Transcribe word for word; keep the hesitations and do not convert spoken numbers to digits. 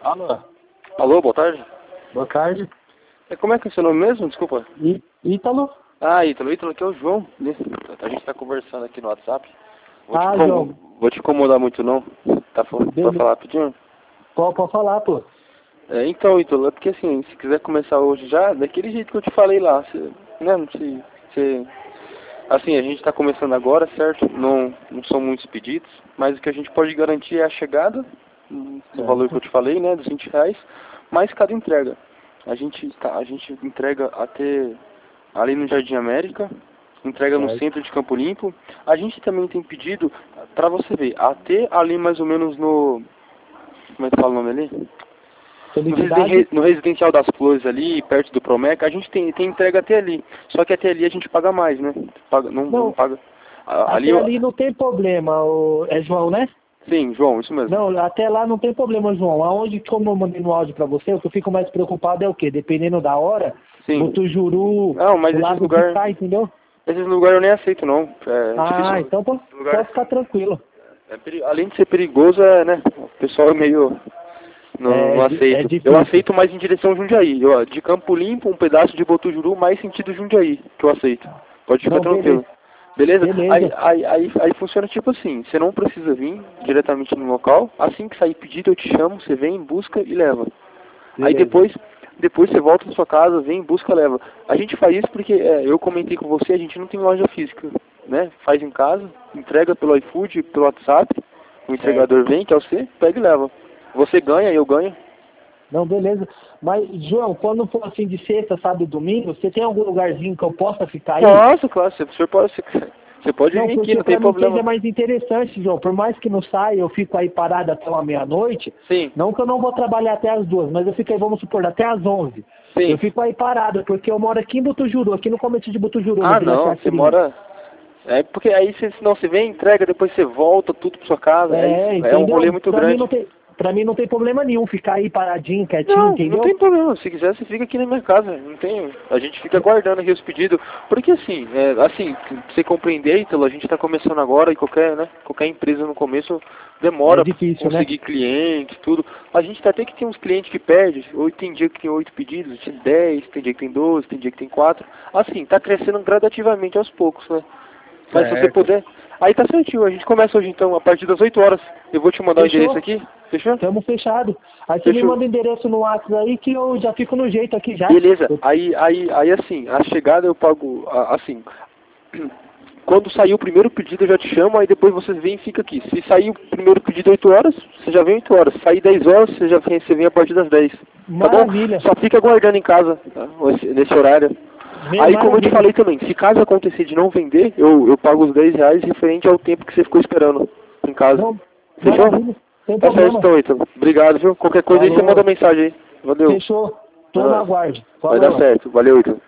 Alô, Alô, boa tarde. boa tarde. É, como é que é o seu nome mesmo? Desculpa. I, Ítalo? Ah, Ítalo. Ítalo, aqui é o João. né? A gente tá conversando aqui no WhatsApp. Vou, te, Ah, incom- João, vou te incomodar muito não. Tá falando pra beleza. falar rapidinho? Pode, pode falar, pô. É, então, Ítalo, é porque assim, se quiser começar hoje já, daquele jeito que eu te falei lá, você, né, não sei, você... Assim, a gente tá começando agora, certo? Não, não são muitos pedidos, mas o que a gente pode garantir é a chegada, hum, no valor que eu Certo. te falei, né, dos vinte reais, mais cada entrega. A gente, tá, a gente entrega até ali no Jardim América, entrega no Certo. centro de Campo Limpo. A gente também tem pedido, pra você ver, até ali mais ou menos no... Como é que fala o nome ali? No, Felicidade? residen- no Residencial das Flores ali, perto do Promec, a gente tem, tem entrega até ali. Só que até ali a gente paga mais, né? Paga, não, não Não, paga. A- Ali, até eu- ali não tem problema, o... é João, né? sim, João, isso mesmo. Não, até lá não tem problema, João. Aonde, como eu mandei no áudio pra você, o que eu fico mais preocupado é o quê? Dependendo da hora, Sim. Botujuru, Não, mas o esses lado de lugares, cá, entendeu? esses lugares eu nem aceito não. É Ah, difícil. então pô, Lugar, pode ficar tranquilo. é peri- além de ser perigoso, é, né? O pessoal é meio... Não, É, não di- é aceito. Eu difícil. aceito mais em direção Jundiaí. Eu, de Campo Limpo, um pedaço de Botujuru, mais sentido Jundiaí, que eu aceito. Pode ficar Não, beleza. tranquilo. Beleza? Aí, Beleza. aí, aí, aí funciona tipo assim, você não precisa vir diretamente no local, assim que sair pedido eu te chamo, você vem, busca e leva. Aí Beleza. depois, depois você volta na sua casa, vem, busca, leva. A gente faz isso porque, é, eu comentei com você, a gente não tem loja física, né? Faz em casa, entrega pelo iFood, pelo WhatsApp, o entregador vem, que é você, pega e leva. Você ganha, eu ganho. Não, beleza. Mas, João, quando for assim de sexta, sábado e domingo, você tem algum lugarzinho que eu possa ficar aí? Nossa, claro, você, o senhor pode, você, você pode Não, vir aqui, porque não tem pra mim seja problema. mais interessante, João. Por mais que não saia, eu fico aí parado até uma meia-noite. Sim, Não que eu não vou trabalhar até as duas, mas eu fico aí, vamos supor, até as onze. sim. Eu fico aí parado, porque eu moro aqui em Butujuru, aqui no começo de Butujuru, no Ah, Vila não, você Chacrinha. mora... É porque aí você, senão você vem, entrega, depois você volta tudo pra sua casa, é, É, isso, é um rolê entendeu? muito Pra mim grande. não tem, pra mim não tem problema nenhum ficar aí paradinho, quietinho, Não, não entendeu? tem problema. Se quiser, você fica aqui na minha casa. Não tem. A gente fica aguardando aqui os pedidos. Porque assim, é, assim, pra você compreender, Ítalo, a gente está começando agora e qualquer, né, qualquer empresa no começo É demora pra difícil, né? conseguir clientes, tudo. A gente até que tem uns clientes que perdem. Hoje tem dia que tem oito pedidos, tem dez, tem dia que tem doze, tem dia que tem quatro. Assim, tá crescendo gradativamente aos poucos, né? Mas se você Certo. puder. Aí tá certinho, a gente começa hoje então, a partir das oito horas. Eu vou te mandar o endereço Fechou? aqui. Fechou? Tamo fechado. Aí você me Fechou. manda o endereço no WhatsApp aí que eu já fico no jeito aqui já. Beleza, Eu- aí, aí, aí assim, a chegada eu pago, a- assim, quando sair o primeiro pedido eu já te chamo, aí depois você vem e fica aqui. Se sair o primeiro pedido oito horas, você já vem oito horas. Se sair dez horas, você já vem, você vem a partir das dez. Tá bom? Maravilha. Só fica aguardando em casa, tá? Nesse, nesse horário. Vem, Aí como eu te maravilha. falei também, se caso acontecer de não vender, eu, eu pago os dez reais referente ao tempo que você ficou esperando em casa. Não, Fechou? maravilha. Sem Tá certo problema. então, Ítalo. Obrigado, viu? Qualquer coisa aí você Falou. manda mensagem aí. Valeu. Fechou. Tô no Ah, aguarde. vai dar Falou. certo. Valeu, Ítalo.